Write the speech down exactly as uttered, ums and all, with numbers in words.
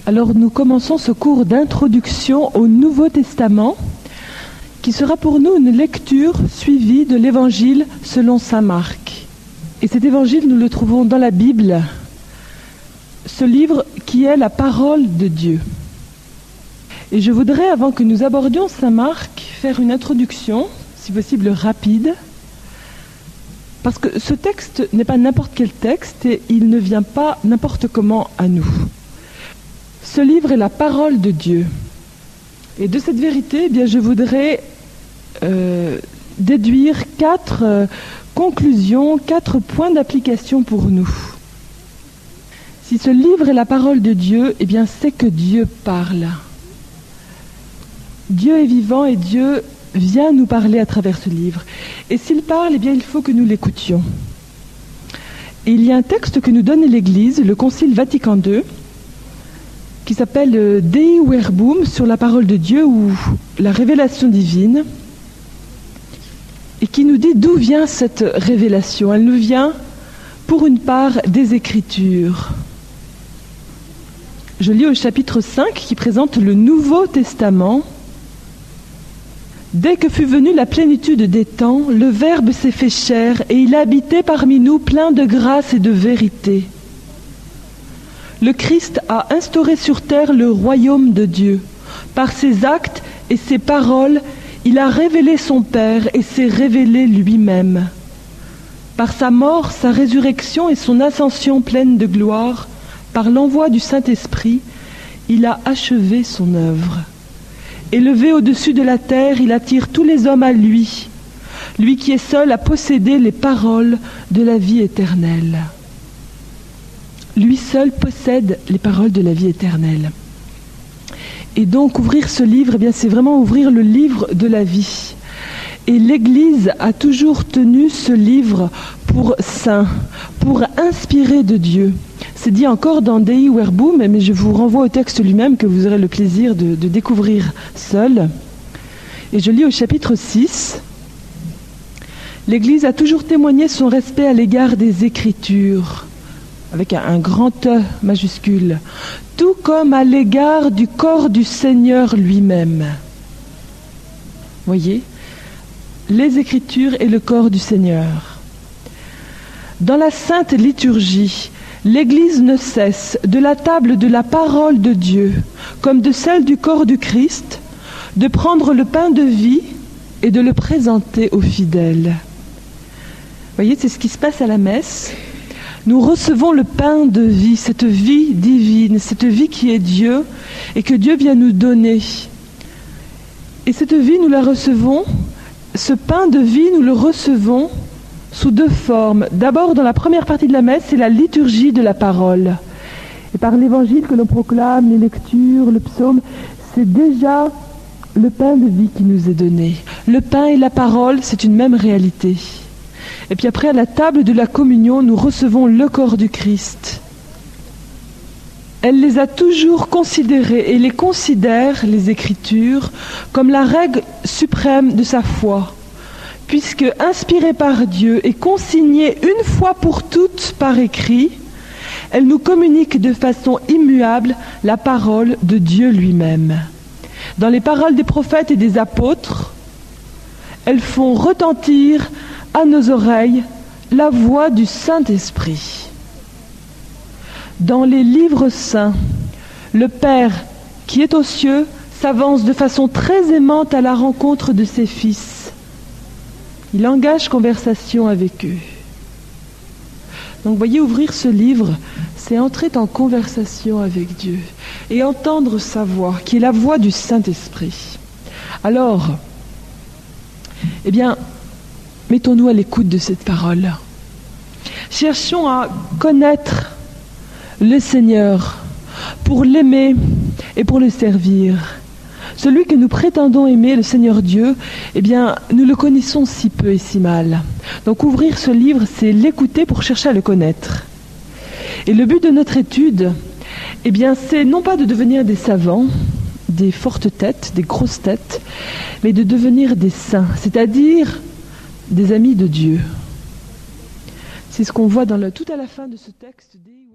Alors nous commençons ce cours d'introduction au Nouveau Testament qui sera pour nous une lecture suivie de l'Évangile selon saint Marc. Et cet Évangile, nous le trouvons dans la Bible, ce livre qui est la parole de Dieu. Et je voudrais, avant que nous abordions saint Marc, faire une introduction, si possible rapide, parce que ce texte n'est pas n'importe quel texte et il ne vient pas n'importe comment à nous. Ce livre est la parole de Dieu. Et de cette vérité, eh bien, je voudrais euh, déduire quatre euh, conclusions, quatre points d'application pour nous. Si ce livre est la parole de Dieu, eh bien, c'est que Dieu parle. Dieu est vivant et Dieu vient nous parler à travers ce livre. Et s'il parle, eh bien, il faut que nous l'écoutions. Et il y a un texte que nous donne l'Église, le Concile Vatican deux, qui s'appelle Dei Verbum, sur la parole de Dieu ou la révélation divine, et qui nous dit d'où vient cette révélation. Elle nous vient, pour une part, des Écritures. Je lis au chapitre cinq, qui présente le Nouveau Testament. Dès que fut venue la plénitude des temps, le Verbe s'est fait chair, et il a habité parmi nous plein de grâce et de vérité. Le Christ a instauré sur terre le royaume de Dieu. Par ses actes et ses paroles, il a révélé son Père et s'est révélé lui-même. Par sa mort, sa résurrection et son ascension pleine de gloire, par l'envoi du Saint-Esprit, il a achevé son œuvre. Élevé au-dessus de la terre, il attire tous les hommes à lui, lui qui est seul à posséder les paroles de la vie éternelle. Lui seul possède les paroles de la vie éternelle. Et donc, ouvrir ce livre, eh bien, c'est vraiment ouvrir le livre de la vie. Et l'Église a toujours tenu ce livre pour saint, pour inspiré de Dieu. C'est dit encore dans Dei Verbum, mais je vous renvoie au texte lui-même que vous aurez le plaisir de, de découvrir seul. Et je lis au chapitre six. L'Église a toujours témoigné son respect à l'égard des Écritures, avec un, un grand E majuscule, tout comme à l'égard du corps du Seigneur lui-même. Voyez, les Écritures et le corps du Seigneur. Dans la Sainte Liturgie, l'Église ne cesse, de la table de la parole de Dieu, comme de celle du corps du Christ, de prendre le pain de vie et de le présenter aux fidèles. Voyez, c'est ce qui se passe à la messe. Nous recevons le pain de vie, cette vie divine, cette vie qui est Dieu et que Dieu vient nous donner. Et cette vie, nous la recevons, ce pain de vie, nous le recevons sous deux formes. D'abord, dans la première partie de la messe, c'est la liturgie de la parole. Et par l'évangile que l'on proclame, les lectures, le psaume, c'est déjà le pain de vie qui nous est donné. Le pain et la parole, c'est une même réalité. Et puis après, à la table de la communion, nous recevons le corps du Christ. Elle les a toujours considérés et les considère, les Écritures, comme la règle suprême de sa foi, puisque, inspirée par Dieu et consignée une fois pour toutes par écrit, elle nous communique de façon immuable la parole de Dieu lui-même. Dans les paroles des prophètes et des apôtres, elles font retentir à nos oreilles la voix du Saint-Esprit. Dans les livres saints, le Père qui est aux cieux s'avance de façon très aimante à la rencontre de ses fils. Il engage conversation avec eux. Donc voyez, ouvrir ce livre, c'est entrer en conversation avec Dieu et entendre sa voix, qui est la voix du Saint-Esprit. Alors, eh bien, mettons-nous à l'écoute de cette parole. Cherchons à connaître le Seigneur pour l'aimer et pour le servir. Celui que nous prétendons aimer, le Seigneur Dieu, eh bien, nous le connaissons si peu et si mal. Donc ouvrir ce livre, c'est l'écouter pour chercher à le connaître. Et le but de notre étude, eh bien, c'est non pas de devenir des savants, des fortes têtes, des grosses têtes, mais de devenir des saints, c'est-à-dire des amis de Dieu. C'est ce qu'on voit dans le, tout à la fin de ce texte.